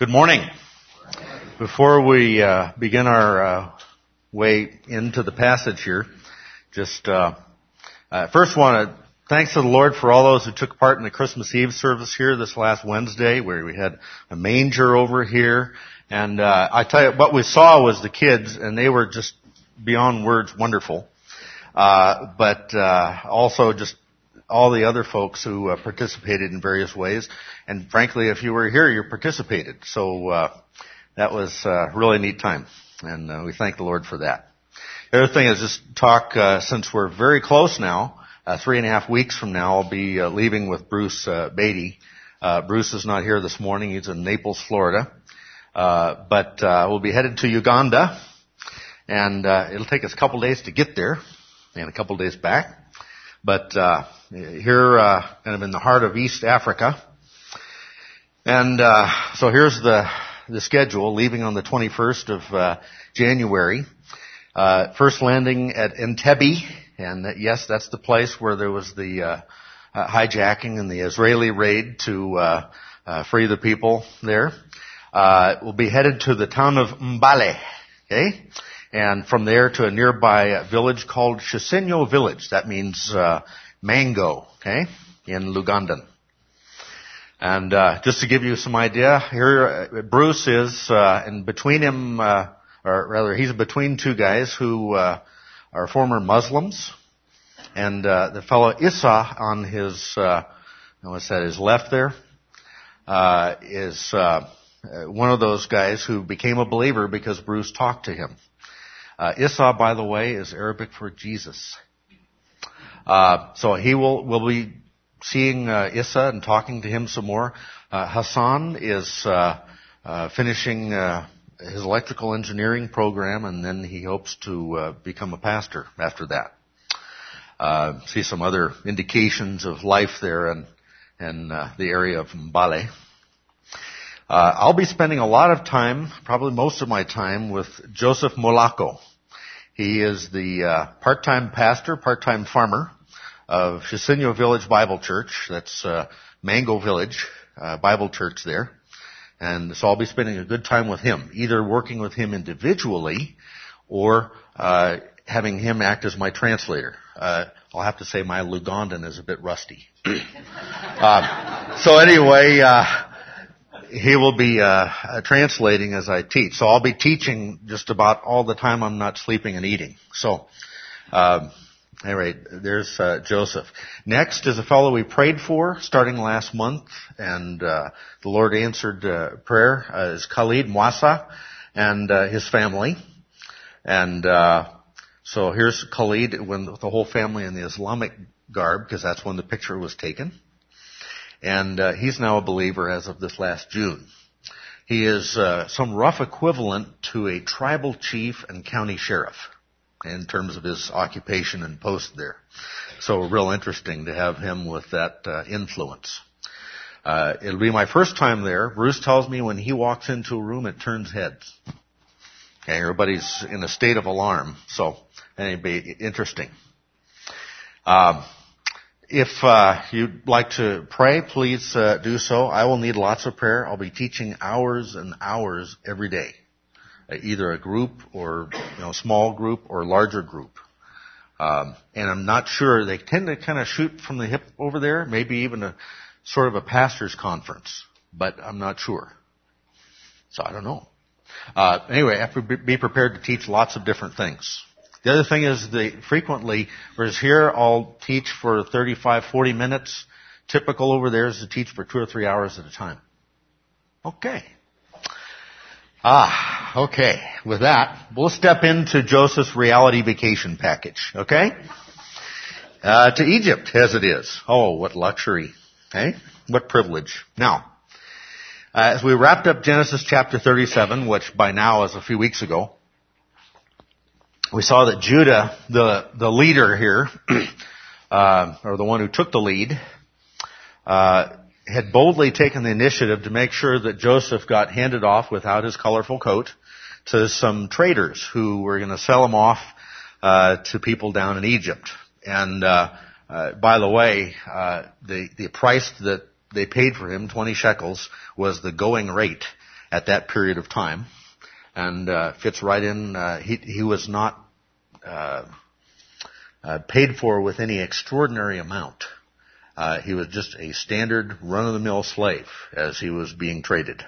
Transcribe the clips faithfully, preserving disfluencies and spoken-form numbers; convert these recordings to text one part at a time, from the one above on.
Good morning. Before we uh, begin our uh, way into the passage here, just uh, uh, first want to thanks to the Lord for all those who took part in the Christmas Eve service here this last Wednesday, where we had a manger over here. And uh, I tell you, what we saw was the kids, and they were just beyond words wonderful. Uh, but uh, also just all the other folks who uh, participated in various ways. And frankly, if you were here, you participated. So uh, that was uh, a really neat time. And uh, we thank the Lord for that. The other thing is just talk, uh, since we're very close now, uh, three and a half weeks from now, I'll be uh, leaving with Bruce uh, Beatty. Uh, Bruce is not here this morning. He's in Naples, Florida. Uh, but uh, we'll be headed to Uganda. And uh, it'll take us a couple days to get there and a couple days back. But uh, here, uh, kind of in the heart of East Africa. And uh, so here's the the schedule, leaving on the twenty-first of uh, January. Uh, first landing at Entebbe. And uh, yes, that's the place where there was the uh, uh, hijacking and the Israeli raid to uh, uh, free the people there. Uh, we'll be headed to the town of Mbale. Okay? And from there to a nearby village called Chisinyo Village. That means uh, mango, okay, in Lugandan. And uh, just to give you some idea, here uh, Bruce is, uh, and between him, uh, or rather, he's between two guys who uh, are former Muslims. And uh, the fellow Issa on his, uh, what's that, his left there, uh, is uh, one of those guys who became a believer because Bruce talked to him. Uh, Issa, by the way, is Arabic for Jesus. Uh, so he will, will be seeing, uh, Issa and talking to him some more. Uh, Hassan is, uh, uh, finishing, uh, his electrical engineering program, and then he hopes to, uh, become a pastor after that. Uh, see some other indications of life there in, in, uh, the area of Mbale. Uh, I'll be spending a lot of time, probably most of my time, with Joseph Molako. He is the uh, part-time pastor, part-time farmer of Chisinyo Village Bible Church. That's uh, Mango Village uh, Bible Church there. And so I'll be spending a good time with him, either working with him individually or uh, having him act as my translator. Uh, I'll have to say my Lugandan is a bit rusty. uh, so anyway... Uh, He will be uh, translating as I teach. So I'll be teaching just about all the time I'm not sleeping and eating. So, um, anyway, there's uh, Joseph. Next is a fellow we prayed for starting last month, and uh, the Lord answered uh, prayer. Uh, is Khalid Mwasa and uh, his family. And uh, so here's Khalid when, with the whole family in the Islamic garb, because that's when the picture was taken. And uh, he's now a believer as of this last June. He is uh, some rough equivalent to a tribal chief and county sheriff in terms of his occupation and post there. So real interesting to have him with that uh, influence. Uh, it'll be my first time there. Bruce tells me when he walks into a room, it turns heads. Okay, everybody's in a state of alarm. So it'll be interesting. Um, If uh, you'd like to pray, please uh, do so. I will need lots of prayer. I'll be teaching hours and hours every day, uh, either a group or you know small group or larger group. Um, and I'm not sure. They tend to kind of shoot from the hip over there, maybe even a sort of a pastor's conference, but I'm not sure. So I don't know. Uh, anyway, I have to be prepared to teach lots of different things. The other thing is they frequently, whereas here I'll teach for thirty-five, forty minutes. Typical over there is to teach for two or three hours at a time. Okay. Ah, okay. With that, we'll step into Joseph's reality vacation package. Okay? Uh, to Egypt, as it is. Oh, what luxury. Okay? What privilege. Now, uh, as we wrapped up Genesis chapter thirty-seven, which by now is a few weeks ago, we saw that Judah, the, the leader here, uh, or the one who took the lead, uh, had boldly taken the initiative to make sure that Joseph got handed off without his colorful coat to some traders who were going to sell him off, uh, to people down in Egypt. And, uh, uh, by the way, uh, the, the price that they paid for him, twenty shekels, was the going rate. at that period of time, and uh, fits right in. Uh, he, he was not uh, uh, paid for with any extraordinary amount. Uh, he was just a standard run-of-the-mill slave as he was being traded.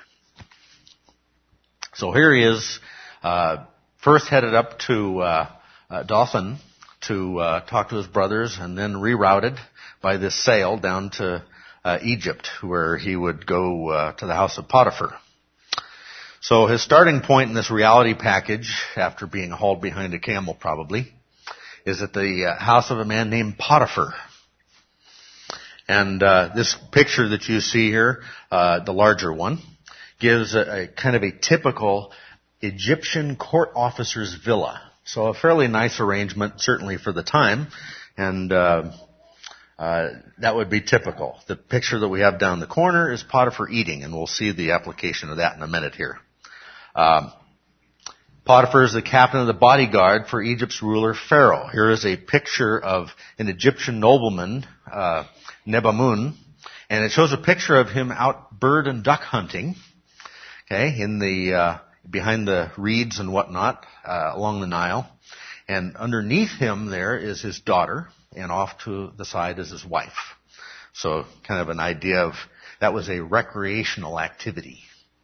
So here he is, uh, first headed up to uh, uh, Dothan to uh, talk to his brothers, and then rerouted by this sail down to uh, Egypt, where he would go uh, to the house of Potiphar. So his starting point in this reality package, after being hauled behind a camel probably, is at the uh, house of a man named Potiphar. And uh, this picture that you see here, uh, the larger one, gives a, a kind of a typical Egyptian court officer's villa. So a fairly nice arrangement, certainly for the time, and uh, uh, that would be typical. The picture that we have down the corner is Potiphar eating, and we'll see the application of that in a minute here. Um, Potiphar is the captain of the bodyguard for Egypt's ruler Pharaoh. Here is a picture of an Egyptian nobleman, uh, Nebamun, and it shows a picture of him out bird and duck hunting, okay, in the uh, behind the reeds and whatnot uh, along the Nile, and underneath him there is his daughter, and off to the side is his wife. So, kind of an idea of that was a recreational activity.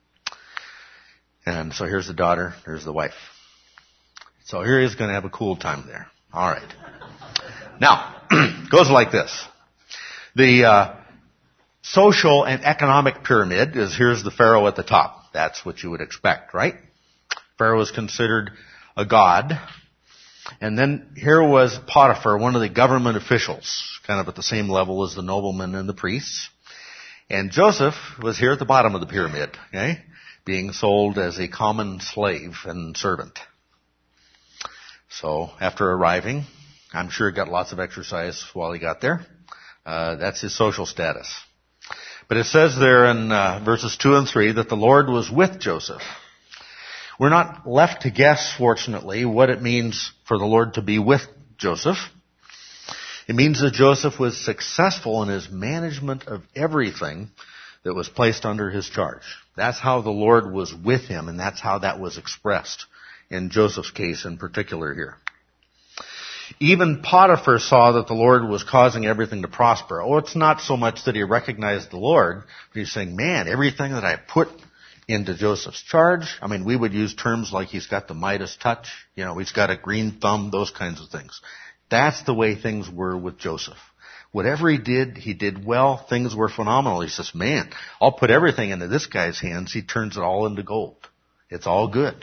And so here's the daughter, here's the wife. So here he is going to have a cool time there. All right. Now, goes like this. The uh, social and economic pyramid is, here's the Pharaoh at the top. That's what you would expect, right? Pharaoh was considered a god. And then here was Potiphar, one of the government officials, kind of at the same level as the noblemen and the priests. And Joseph was here at the bottom of the pyramid, okay, being sold as a common slave and servant. So after arriving, I'm sure he got lots of exercise while he got there. Uh, that's his social status. But it says there in uh, verses two and three that the Lord was with Joseph. We're not left to guess, fortunately, what it means for the Lord to be with Joseph. It means that Joseph was successful in his management of everything that was placed under his charge. That's how the Lord was with him, and that's how that was expressed in Joseph's case in particular here. Even Potiphar saw that the Lord was causing everything to prosper. Oh, it's not so much that he recognized the Lord, but he's saying, man, everything that I put into Joseph's charge, I mean, we would use terms like he's got the Midas touch, you know, he's got a green thumb, those kinds of things. That's the way things were with Joseph. Whatever he did, he did well. Things were phenomenal. He says, man, I'll put everything into this guy's hands. He turns it all into gold. It's all good.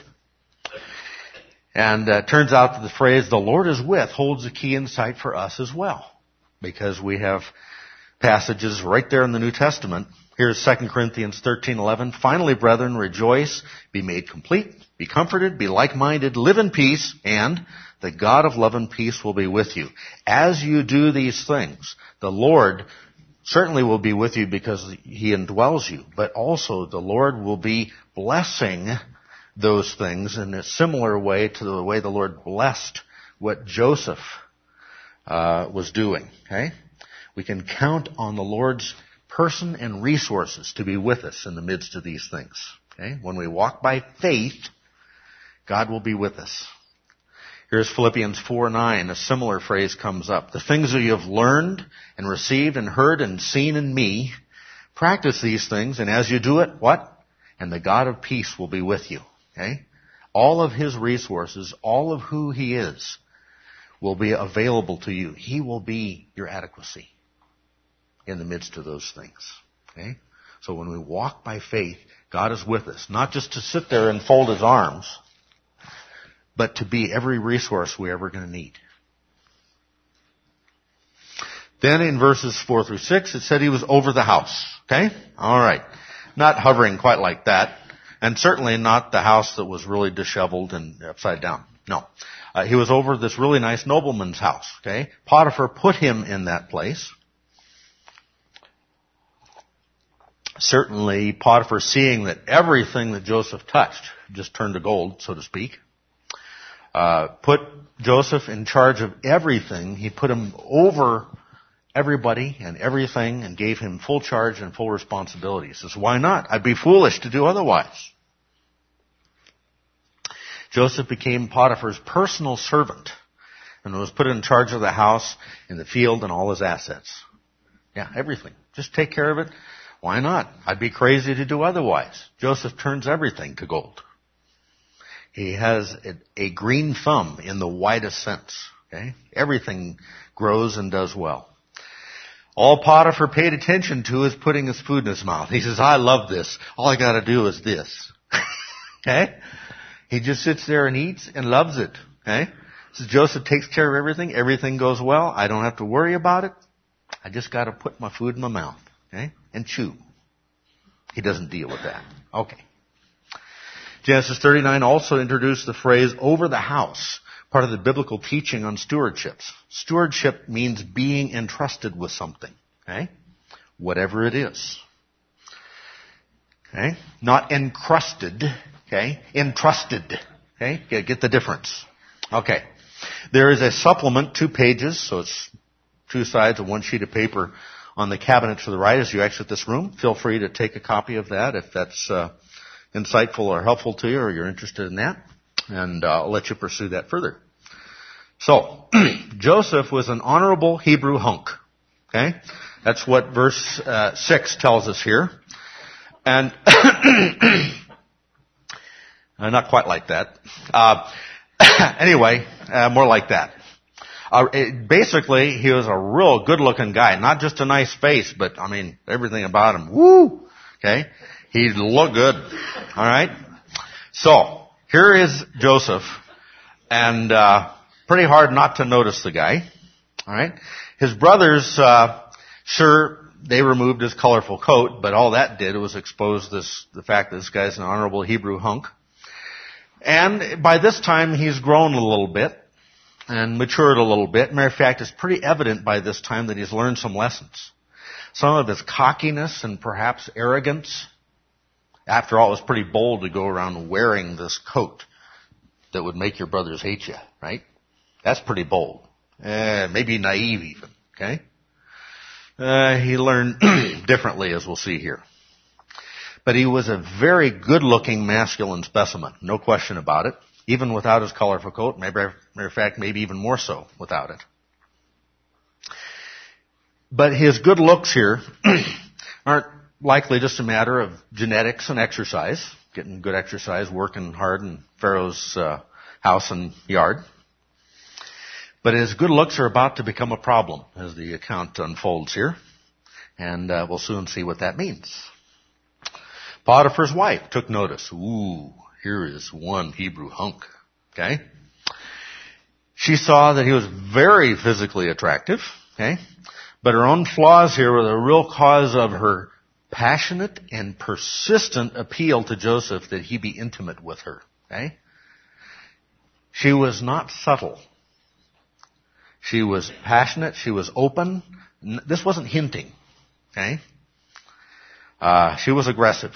And uh, it turns out that the phrase, the Lord is with, holds a key insight for us as well. Because we have passages right there in the New Testament. Here's Second Corinthians thirteen eleven. Finally, brethren, rejoice, be made complete, be comforted, be like-minded, live in peace, and the God of love and peace will be with you. As you do these things, the Lord certainly will be with you because he indwells you. But also the Lord will be blessing those things in a similar way to the way the Lord blessed what Joseph uh, was doing. Okay, we can count on the Lord's person and resources to be with us in the midst of these things. Okay, when we walk by faith, God will be with us. Here's Philippians four nine. A similar phrase comes up. The things that you have learned and received and heard and seen in me, practice these things, and as you do it, what? And the God of peace will be with you. Okay? All of his resources, all of who he is, will be available to you. He will be your adequacy in the midst of those things. Okay? So when we walk by faith, God is with us. Not just to sit there and fold his arms, but to be every resource we're ever going to need. Then in verses four through six, it said he was over the house. Okay? All right. Not hovering quite like that. And certainly not the house that was really disheveled and upside down. No. Uh, he was over this really nice nobleman's house. Okay? Potiphar put him in that place. Certainly, Potiphar, seeing that everything that Joseph touched just turned to gold, so to speak, uh, put Joseph in charge of everything. He put him over everybody and everything and gave him full charge and full responsibility. He says, why not? I'd be foolish to do otherwise. Joseph became Potiphar's personal servant and was put in charge of the house, in the field, and all his assets. Yeah, everything. Just take care of it. Why not? I'd be crazy to do otherwise. Joseph turns everything to gold. He has a, a green thumb in the widest sense. Okay? Everything grows and does well. All Potiphar paid attention to is putting his food in his mouth. He says, I love this. All I gotta do is this. Okay? He just sits there and eats and loves it. Okay? Says Joseph takes care of everything. Everything goes well. I don't have to worry about it. I just gotta put my food in my mouth. Okay? And chew. He doesn't deal with that. Okay. Genesis thirty-nine also introduced the phrase over the house, part of the biblical teaching on stewardships. Stewardship means being entrusted with something. Okay? Whatever it is. Okay? Not encrusted. Okay? Entrusted. Okay? Get the difference. Okay. There is a supplement, two pages, so it's two sides of one sheet of paper on the cabinet to the right as you exit this room. Feel free to take a copy of that if that's uh, insightful or helpful to you or you're interested in that. And uh, I'll let you pursue that further. So, Joseph was an honorable Hebrew hunk. Okay? That's what verse uh, six tells us here. And uh, not quite like that. Uh, anyway, uh, more like that. Uh, it, basically, he was a real good-looking guy. Not just a nice face, but, I mean, everything about him. Woo! Okay? He looked good. All right? So, here is Joseph. And uh pretty hard not to notice the guy. All right? His brothers, uh sure, they removed his colorful coat, but all that did was expose this the fact that this guy's an honorable Hebrew hunk. And by this time, he's grown a little bit and matured a little bit. Matter of fact, it's pretty evident by this time that he's learned some lessons. Some of his cockiness and perhaps arrogance. After all, it was pretty bold to go around wearing this coat that would make your brothers hate you, right? That's pretty bold. Uh, maybe naive even, okay? Uh, he learned differently, as we'll see here. But he was a very good-looking masculine specimen, no question about it. Even without his colorful coat, maybe, matter of fact, maybe even more so without it. But his good looks here aren't likely just a matter of genetics and exercise, getting good exercise, working hard in Pharaoh's uh, house and yard. But his good looks are about to become a problem as the account unfolds here. And uh, we'll soon see what that means. Potiphar's wife took notice. Ooh, here is one Hebrew hunk. Okay? She saw that he was very physically attractive. Okay? But her own flaws here were the real cause of her passionate and persistent appeal to Joseph that he be intimate with her. Okay? She was not subtle. She was passionate. She was open. This wasn't hinting. Okay? Uh, she was aggressive.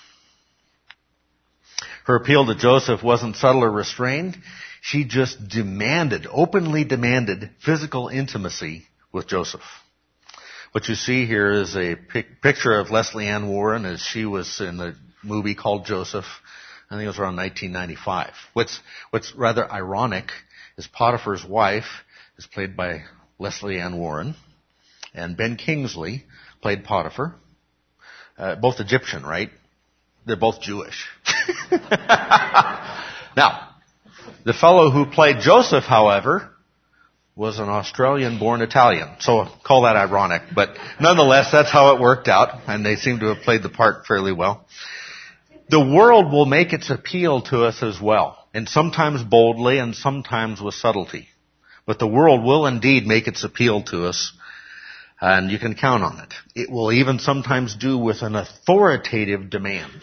Her appeal to Joseph wasn't subtle or restrained. She just demanded, openly demanded physical intimacy with Joseph. What you see here is a pic- picture of Leslie Ann Warren as she was in a movie called Joseph. I think it was around nineteen ninety-five. What's, what's rather ironic is Potiphar's wife is played by Leslie Ann Warren, and Ben Kingsley played Potiphar. Uh, both Egyptian, right? They're both Jewish. Now, the fellow who played Joseph, however, was an Australian-born Italian. So call that ironic. But nonetheless, that's how it worked out, and they seem to have played the part fairly well. The world will make its appeal to us as well, and sometimes boldly and sometimes with subtlety. But the world will indeed make its appeal to us, and you can count on it. It will even sometimes do with an authoritative demand.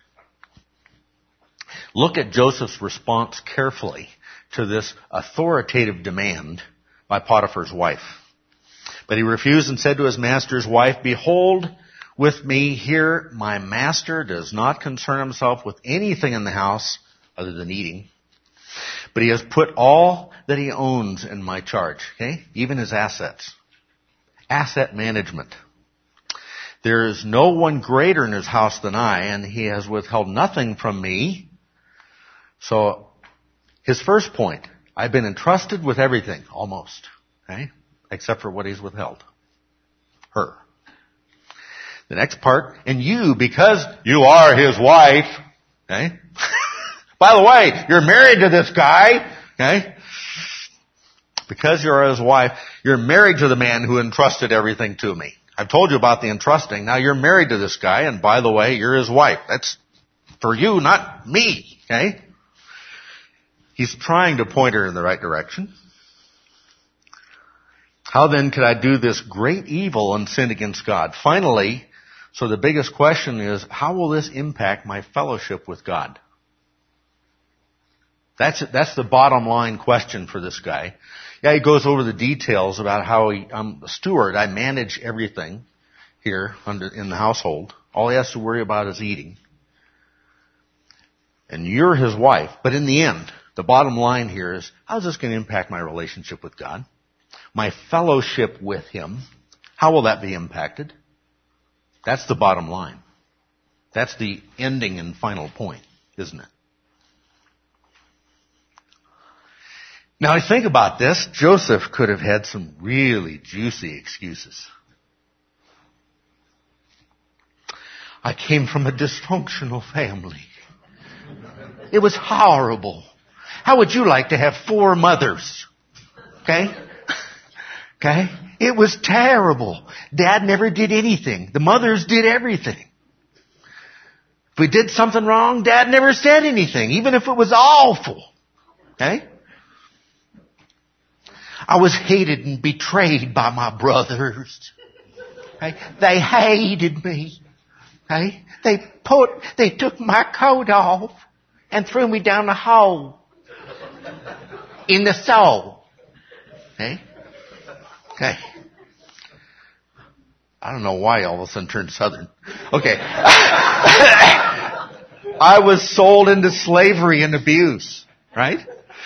Look at Joseph's response carefully to this authoritative demand by Potiphar's wife. But he refused and said to his master's wife, "Behold, with me here my master does not concern himself with anything in the house other than eating. But he has put all that he owns in my charge." Okay? Even his assets. Asset management. "There is no one greater in his house than I, and he has withheld nothing from me." So His first point, I've been entrusted with everything, almost, okay? Except for what he's withheld. Her. The next part, and you, because you are his wife, okay? By the way, you're married to this guy, okay? Because you're his wife, you're married to the man who entrusted everything to me. I've told you about the entrusting. Now you're married to this guy, and by the way, you're his wife. That's for you, not me, okay? He's trying to point her in the right direction. How then could I do this great evil and sin against God? Finally, so the biggest question is, how will this impact my fellowship with God? That's that's the bottom line question for this guy. Yeah, he goes over the details about how he, I'm a steward. I manage everything here under, in the household. All he has to worry about is eating. And you're his wife. But in the end, the bottom line here is, how's this going to impact my relationship with God? My fellowship with him, how will that be impacted? That's the bottom line. That's the ending and final point, isn't it? Now, I think about this. Joseph could have had some really juicy excuses. I came from a dysfunctional family. It was horrible. How would you like to have four mothers? Okay? Okay? It was terrible. Dad never did anything. The mothers did everything. If we did something wrong, Dad never said anything, even if it was awful. Okay? I was hated and betrayed by my brothers. Okay? They hated me. Okay? They put, they took my coat off and threw me down the hole in the soul. Okay? Okay. I don't know why all of a sudden turned southern. Okay. I was sold into slavery and abuse. Right?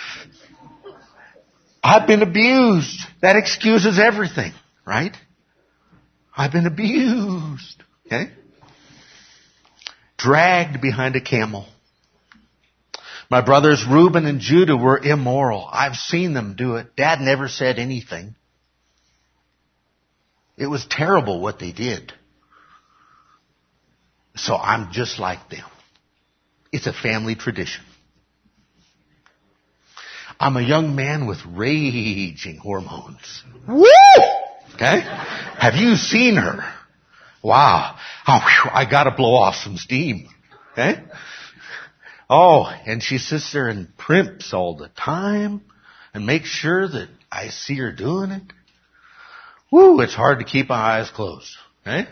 I've been abused. That excuses everything. Right? I've been abused. Okay? Dragged behind a camel. My brothers Reuben and Judah were immoral. I've seen them do it. Dad never said anything. It was terrible what they did. So I'm just like them. It's a family tradition. I'm a young man with raging hormones. Woo! Okay? Have you seen her? Wow. Oh, whew, I gotta blow off some steam. Okay? Oh, and she sits there and primps all the time and makes sure that I see her doing it. Woo, it's hard to keep my eyes closed. Okay?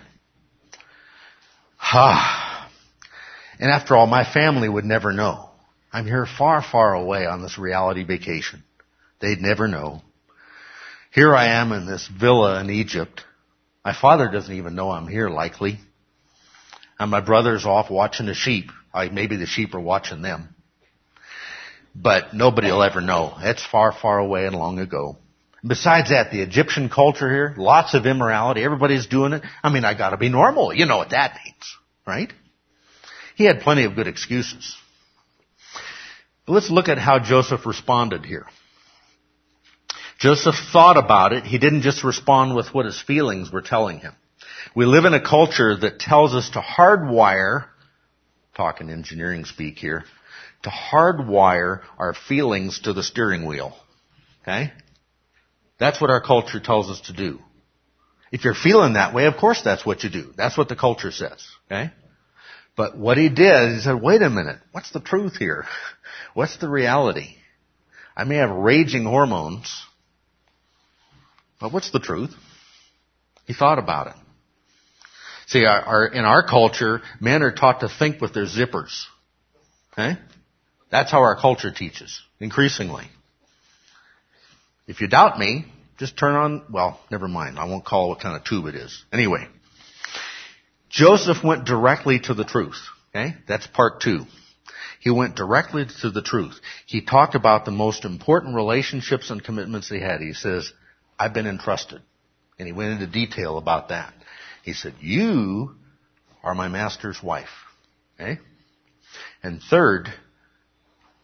Ah. And after all, my family would never know. I'm here far, far away on this reality vacation. They'd never know. Here I am in this villa in Egypt. My father doesn't even know I'm here, likely. And my brother's off watching the sheep. I, maybe the sheep are watching them. But nobody will ever know. It's far, far away and long ago. Besides that, the Egyptian culture here, lots of immorality. Everybody's doing it. I mean, I gotta be normal. You know what that means, right? He had plenty of good excuses. But let's look at how Joseph responded here. Joseph thought about it. He didn't just respond with what his feelings were telling him. We live in a culture that tells us to hardwire, talking engineering speak here, to hardwire our feelings to the steering wheel. Okay? That's what our culture tells us to do. If you're feeling that way, of course that's what you do. That's what the culture says. Okay? But what he did, he said, wait a minute, what's the truth here? What's the reality? I may have raging hormones, but what's the truth? He thought about it. See, our, our, in our culture, men are taught to think with their zippers. Okay? That's how our culture teaches, increasingly. If you doubt me, just turn on, well, never mind. I won't call what kind of tube it is. Anyway, Joseph went directly to the truth. Okay? That's part two. He went directly to the truth. He talked about the most important relationships and commitments he had. He says, I've been entrusted. And he went into detail about that. He said, you are my master's wife. Okay? And third,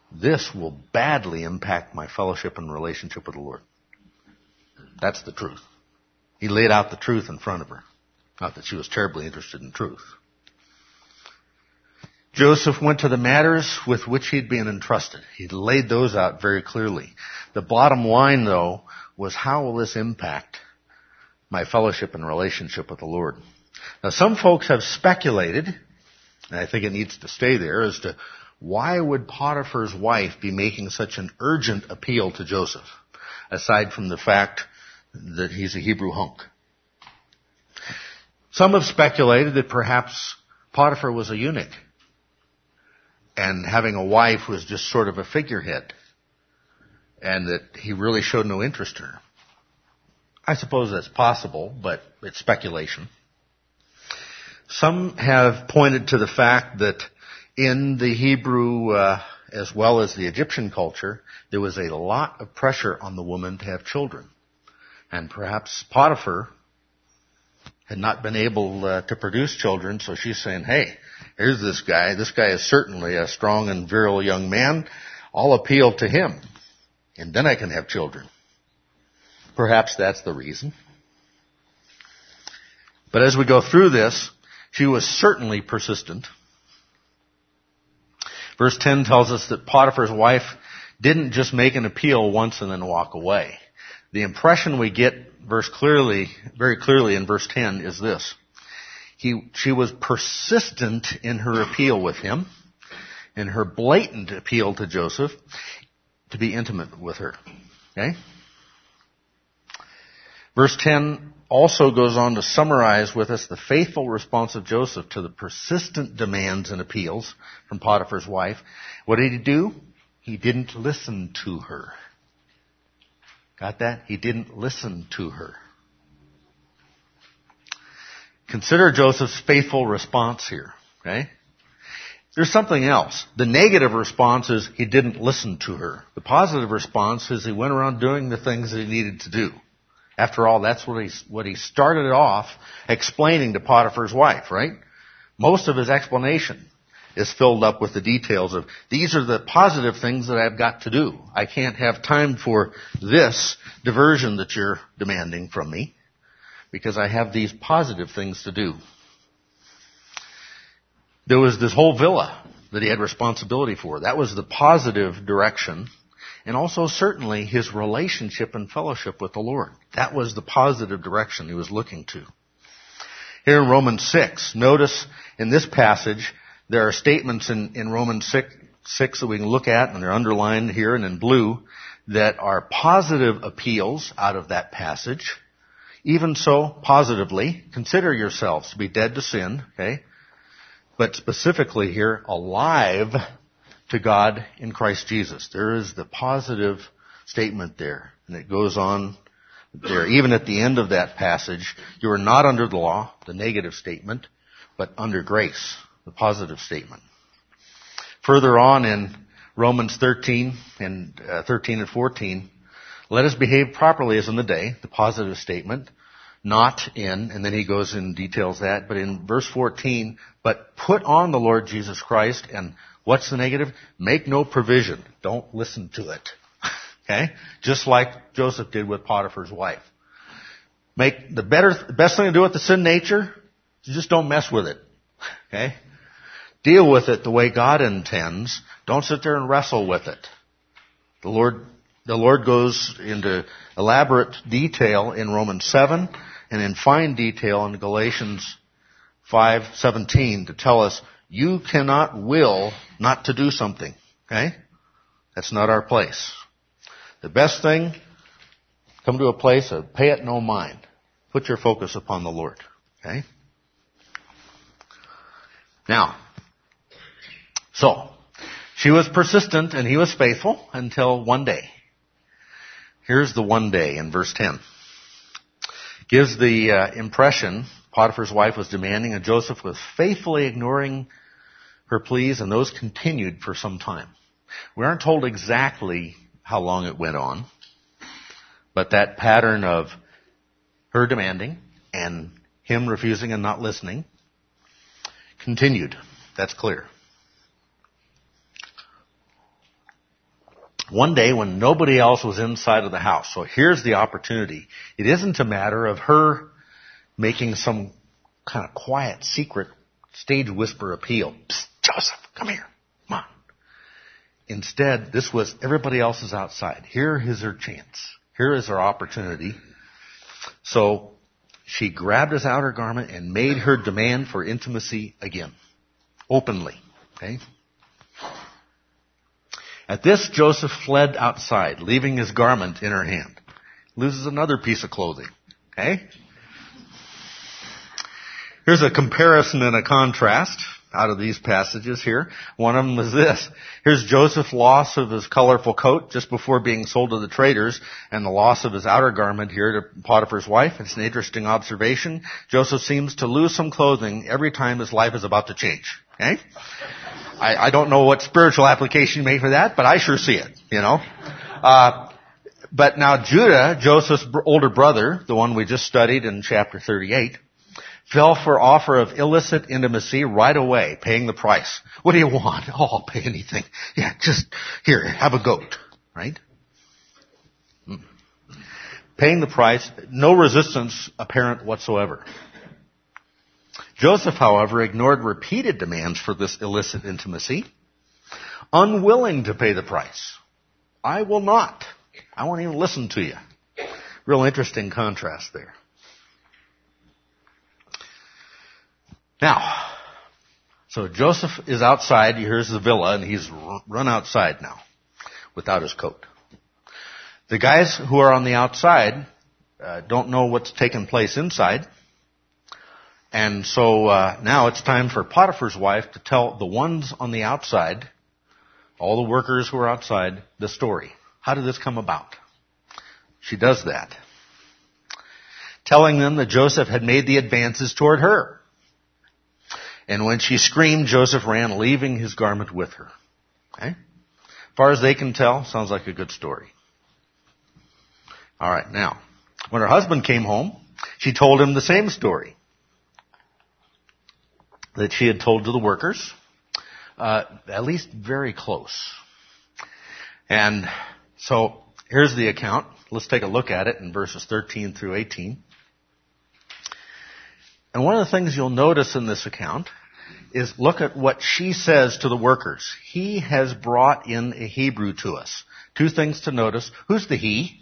this will badly impact my fellowship and relationship with the Lord. That's the truth. He laid out the truth in front of her. Not that she was terribly interested in truth. Joseph went to the matters with which he'd been entrusted. He laid those out very clearly. The bottom line, though, was how will this impact my fellowship and relationship with the Lord? Now, some folks have speculated, and I think it needs to stay there, as to why would Potiphar's wife be making such an urgent appeal to Joseph, aside from the fact that he's a Hebrew hunk. Some have speculated that perhaps Potiphar was a eunuch, and having a wife was just sort of a figurehead, and that he really showed no interest in her. I suppose that's possible, but it's speculation. Some have pointed to the fact that in the Hebrew, uh, as well as the Egyptian culture, there was a lot of pressure on the woman to have children. And perhaps Potiphar had not been able uh, to produce children, so she's saying, hey, here's this guy. This guy is certainly a strong and virile young man. I'll appeal to him, and then I can have children. Perhaps that's the reason. But as we go through this, she was certainly persistent. Verse ten tells us that Potiphar's wife didn't just make an appeal once and then walk away. The impression we get verse clearly, very clearly in verse ten is this. He, she was persistent in her appeal with him, in her blatant appeal to Joseph to be intimate with her. Okay? Verse ten also goes on to summarize with us the faithful response of Joseph to the persistent demands and appeals from Potiphar's wife. What did he do? He didn't listen to her. Got that? He didn't listen to her. Consider Joseph's faithful response here. Okay? There's something else. The negative response is he didn't listen to her. The positive response is he went around doing the things that he needed to do. After all, that's what he, what he started off explaining to Potiphar's wife, right? Most of his explanation is filled up with the details of, these are the positive things that I've got to do. I can't have time for this diversion that you're demanding from me because I have these positive things to do. There was this whole villa that he had responsibility for. That was the positive direction. And also certainly his relationship and fellowship with the Lord. That was the positive direction he was looking to. Here in Romans six, notice in this passage, there are statements in, in Romans six, six that we can look at, and they're underlined here and in blue, that are positive appeals out of that passage. Even so, positively, consider yourselves to be dead to sin, okay? But specifically here, alive to God in Christ Jesus. There is the positive statement there. And it goes on there. Even at the end of that passage, you are not under the law, the negative statement, but under grace, the positive statement. Further on in Romans thirteen and uh, thirteen and fourteen, let us behave properly as in the day, the positive statement, not in, and then he goes and details that, but in verse fourteen, but put on the Lord Jesus Christ, and what's the negative? Make no provision. Don't listen to it. Okay? Just like Joseph did with Potiphar's wife. Make the better, the best thing to do with the sin nature is just don't mess with it. Okay? Deal with it the way God intends. Don't sit there and wrestle with it. The Lord, the Lord goes into elaborate detail in Romans seven and in fine detail in Galatians five seventeen to tell us you cannot will not to do something. Okay? That's not our place. The best thing, come to a place of pay it no mind. Put your focus upon the Lord. Okay? Now, so, she was persistent and he was faithful until one day. Here's the one day in verse ten. Gives the uh, impression Potiphar's wife was demanding, and Joseph was faithfully ignoring her pleas, and those continued for some time. We aren't told exactly how long it went on, but that pattern of her demanding and him refusing and not listening continued. That's clear. one day when nobody else was inside of the house. So here's the opportunity. It isn't a matter of her making some kind of quiet, secret stage whisper appeal. Psst, Joseph, come here. Come on. Instead, this was everybody else is outside. Here is her chance. Here is her opportunity. So she grabbed his outer garment and made her demand for intimacy again. Openly. Okay? At this, Joseph fled outside, leaving his garment in her hand. Loses another piece of clothing. Okay? Here's a comparison and a contrast out of these passages here. One of them is this. Here's Joseph's loss of his colorful coat just before being sold to the traders, and the loss of his outer garment here to Potiphar's wife. It's an interesting observation. Joseph seems to lose some clothing every time his life is about to change. Okay? I, I don't know what spiritual application you make for that, but I sure see it, you know. Uh, but now Judah, Joseph's older brother, the one we just studied in chapter thirty-eight, fell for offer of illicit intimacy right away, paying the price. What do you want? Oh, I'll pay anything. Yeah, just, here, have a goat. Right? Hmm. Paying the price, no resistance apparent whatsoever. Joseph, however, ignored repeated demands for this illicit intimacy, unwilling to pay the price. I will not. I won't even listen to you. Real interesting contrast there. Now, so Joseph is outside. He hears the villa, and he's run outside now without his coat. The guys who are on the outside uh, don't know what's taken place inside. And so uh, now it's time for Potiphar's wife to tell the ones on the outside, all the workers who are outside, the story. How did this come about? She does that, telling them that Joseph had made the advances toward her. And when she screamed, Joseph ran, leaving his garment with her. Okay? As far as they can tell, sounds like a good story. All right, now, when her husband came home, she told him the same story that she had told to the workers, uh, at least very close. And so here's the account. Let's take a look at it in verses thirteen through eighteen. And one of the things you'll notice in this account is look at what she says to the workers. He has brought in a Hebrew to us. Two things to notice. Who's the he?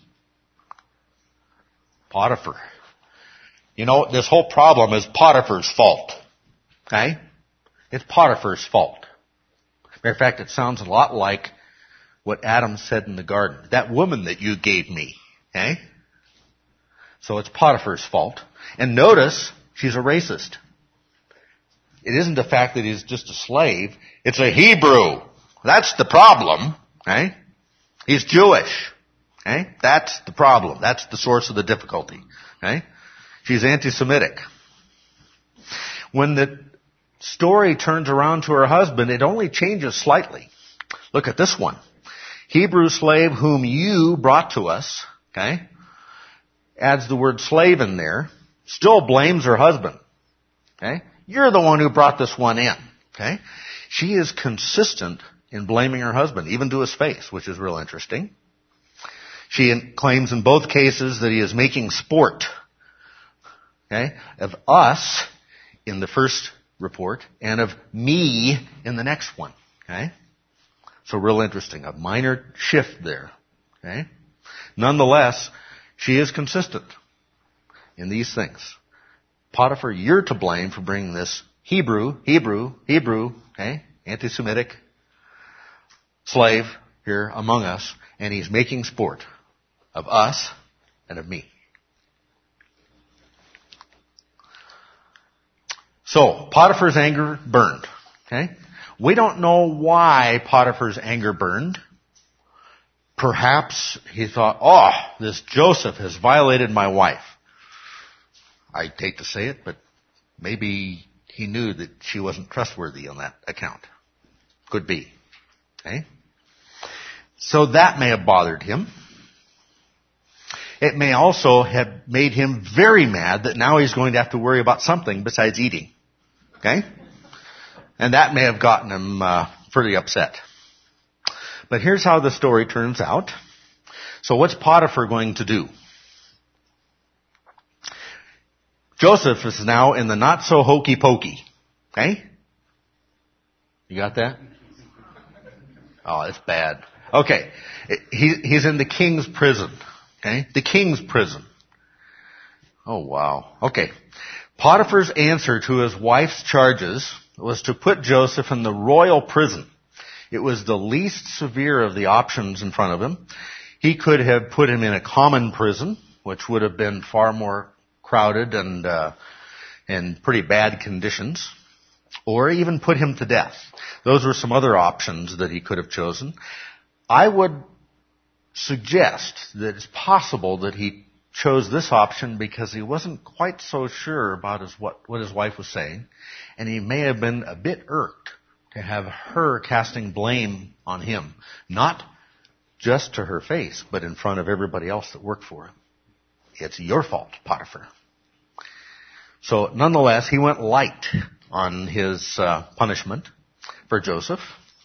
Potiphar. You know, this whole problem is Potiphar's fault. Okay? It's Potiphar's fault. Matter of fact, it sounds a lot like what Adam said in the garden. That woman that you gave me. Okay? So it's Potiphar's fault. And notice, she's a racist. It isn't the fact that he's just a slave. It's a Hebrew. That's the problem. Okay? He's Jewish. Okay? That's the problem. That's the source of the difficulty. Okay? She's anti-Semitic. When the story turns around to her husband, it only changes slightly. Look at this one. Hebrew slave whom you brought to us. Okay? Adds the word slave in there. Still blames her husband. Okay? You're the one who brought this one in. Okay? She is consistent in blaming her husband, even to his face, which is real interesting. She claims in both cases that he is making sport, okay, of us in the first report and of me in the next one. Okay? So real interesting. A minor shift there. Okay? Nonetheless, she is consistent in these things. Potiphar, you're to blame for bringing this Hebrew, Hebrew, Hebrew, okay, anti-Semitic slave here among us, and he's making sport of us and of me. So, Potiphar's anger burned. Okay? We don't know why Potiphar's anger burned. Perhaps he thought, oh, this Joseph has violated my wife. I hate to say it, but maybe he knew that she wasn't trustworthy on that account. Could be. Okay? So that may have bothered him. It may also have made him very mad that now he's going to have to worry about something besides eating. Okay? And that may have gotten him uh, pretty upset. But here's how the story turns out. So what's Potiphar going to do? Joseph is now in the not so hokey pokey. Okay? You got that? Oh, it's bad. Okay. He, he's in the king's prison. Okay? The king's prison. Oh, wow. Okay. Potiphar's answer to his wife's charges was to put Joseph in the royal prison. It was the least severe of the options in front of him. He could have put him in a common prison, which would have been far more crowded and uh, in pretty bad conditions, or even put him to death. Those were some other options that he could have chosen. I would suggest that it's possible that he chose this option because he wasn't quite so sure about his, what, what his wife was saying, and he may have been a bit irked to have her casting blame on him, not just to her face, but in front of everybody else that worked for him. It's your fault, Potiphar. So nonetheless, he went light on his uh, punishment for Joseph.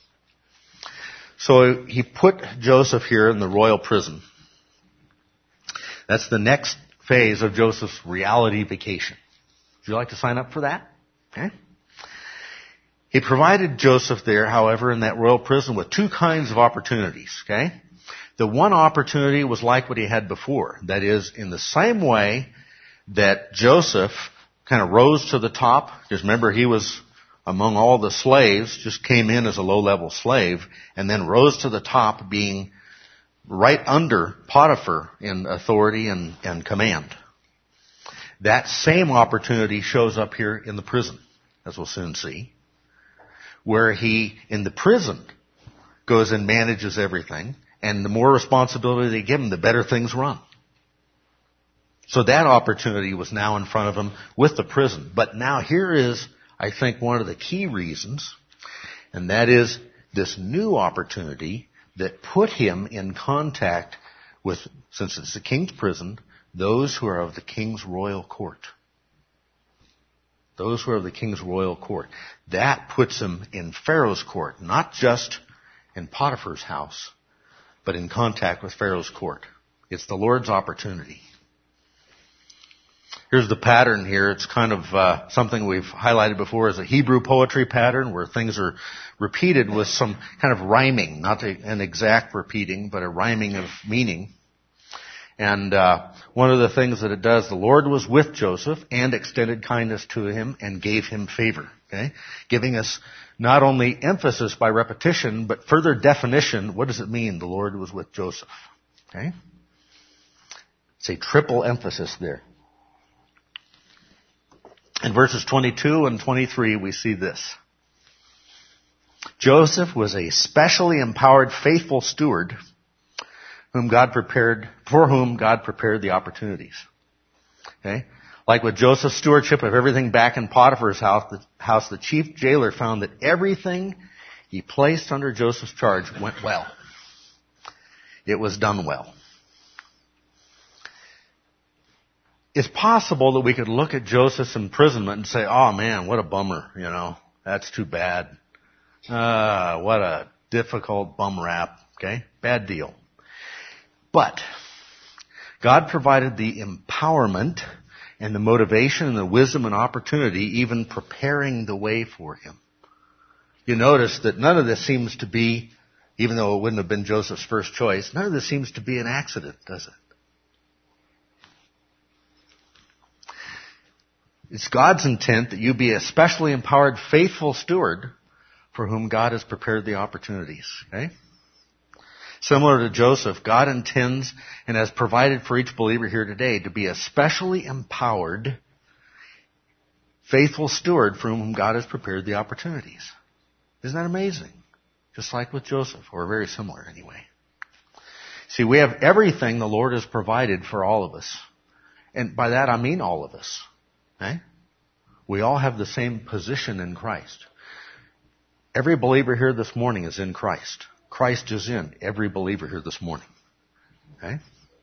So he put Joseph here in the royal prison. That's the next phase of Joseph's reality vacation. Would you like to sign up for that? Okay. He provided Joseph there, however, in that royal prison with two kinds of opportunities. Okay. The one opportunity was like what he had before. That is, in the same way that Joseph kind of rose to the top. Just remember, he was among all the slaves, just came in as a low-level slave, and then rose to the top being right under Potiphar in authority and, and command. That same opportunity shows up here in the prison, as we'll soon see, where he, in the prison, goes and manages everything, and the more responsibility they give him, the better things run. So that opportunity was now in front of him with the prison. But now here is, I think, one of the key reasons, and that is this new opportunity that put him in contact with, since it's the king's prison, those who are of the king's royal court. Those who are of the king's royal court. That puts him in Pharaoh's court, not just in Potiphar's house, but in contact with Pharaoh's court. It's the Lord's opportunity. Here's the pattern here. It's kind of uh, something we've highlighted before as a Hebrew poetry pattern where things are repeated with some kind of rhyming, not a, an exact repeating, but a rhyming of meaning. And uh, one of the things that it does, the Lord was with Joseph and extended kindness to him and gave him favor. Okay, giving us not only emphasis by repetition, but further definition. What does it mean? The Lord was with Joseph. Okay, it's a triple emphasis there. In verses twenty-two and twenty-three, we see this. Joseph was a specially empowered, faithful steward whom God prepared, for whom God prepared the opportunities. Okay? Like with Joseph's stewardship of everything back in Potiphar's house, the, house, the chief jailer found that everything he placed under Joseph's charge went well. It was done well. It's possible that we could look at Joseph's imprisonment and say, oh man, what a bummer, you know, that's too bad. Ah, uh, what a difficult bum rap, okay? Bad deal. But God provided the empowerment and the motivation and the wisdom and opportunity, even preparing the way for him. You notice that none of this seems to be, even though it wouldn't have been Joseph's first choice, none of this seems to be an accident, does it? It's God's intent that you be a specially empowered, faithful steward for whom God has prepared the opportunities. Okay? Similar to Joseph, God intends and has provided for each believer here today to be a specially empowered, faithful steward for whom God has prepared the opportunities. Isn't that amazing? Just like with Joseph, or very similar anyway. See, we have everything the Lord has provided for all of us. And by that I mean all of us. Okay? We all have the same position in Christ. Every believer here this morning is in Christ. Christ is in every believer here this morning. Okay?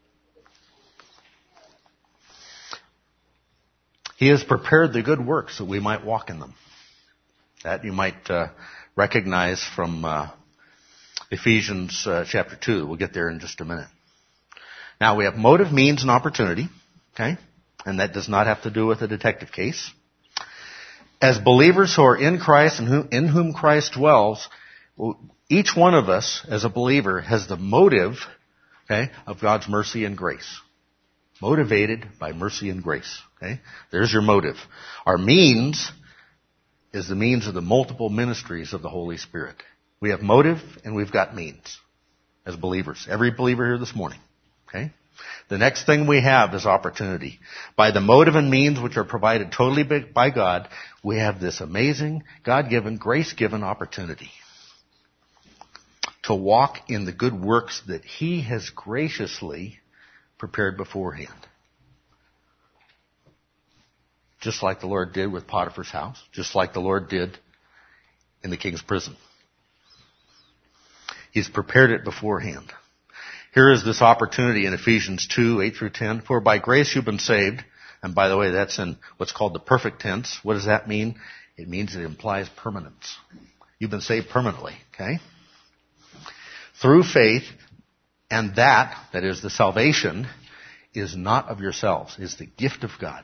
He has prepared the good works that we might walk in them. That you might uh, recognize from uh, Ephesians uh, chapter two. We'll get there in just a minute. Now we have motive, means, and opportunity. Okay? And that does not have to do with a detective case. As believers who are in Christ and who, in whom Christ dwells, each one of us as a believer has the motive, okay, of God's mercy and grace. Motivated by mercy and grace. Okay? There's your motive. Our means is the means of the multiple ministries of the Holy Spirit. We have motive and we've got means as believers. Every believer here this morning. Okay? The next thing we have is opportunity. By the motive and means which are provided totally by God, we have this amazing, God-given, grace-given opportunity to walk in the good works that He has graciously prepared beforehand. Just like the Lord did with Potiphar's house, just like the Lord did in the king's prison. He's prepared it beforehand. Here is this opportunity in Ephesians two, eight through ten. For by grace you've been saved. And by the way, that's in what's called the perfect tense. What does that mean? It means it implies permanence. You've been saved permanently, okay? Through faith, and that, that is the salvation, is not of yourselves, is the gift of God.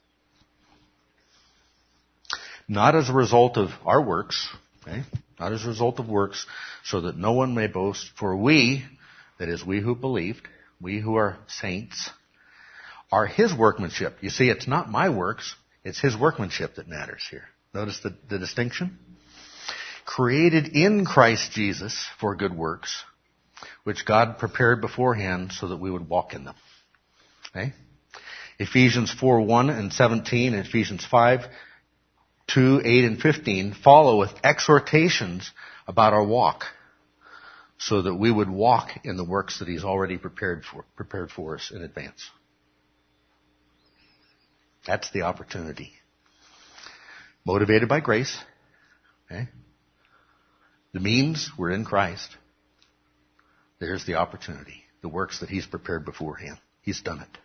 Not as a result of our works, okay? Not as a result of works, so that no one may boast. For we, that is, we who believed, we who are saints, are His workmanship. You see, it's not my works, it's His workmanship that matters here. Notice the, the distinction? Created in Christ Jesus for good works, which God prepared beforehand so that we would walk in them. Okay? Ephesians four, one and seventeen, and Ephesians five, two, eight, and fifteen follow with exhortations about our walk, so that we would walk in the works that He's already prepared for, prepared for us in advance. That's the opportunity. Motivated by grace. Okay? The means, we're in Christ. There's the opportunity. The works that He's prepared beforehand. He's done it.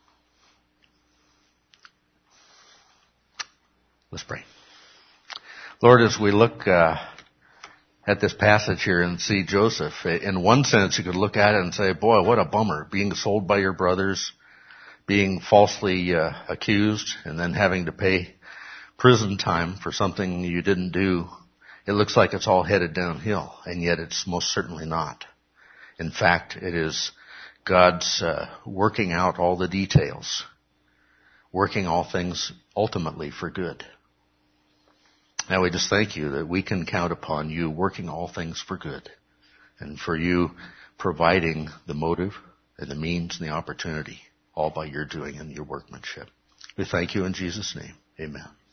Let's pray. Lord, as we look uh, at this passage here and see Joseph, in one sense you could look at it and say, boy, what a bummer, being sold by your brothers, being falsely uh, accused, and then having to pay prison time for something you didn't do. It looks like it's all headed downhill, and yet it's most certainly not. In fact, it is God's uh, working out all the details, working all things ultimately for good. Now we just thank you that we can count upon you working all things for good, and for you providing the motive and the means and the opportunity, all by your doing and your workmanship. We thank you in Jesus' name. Amen.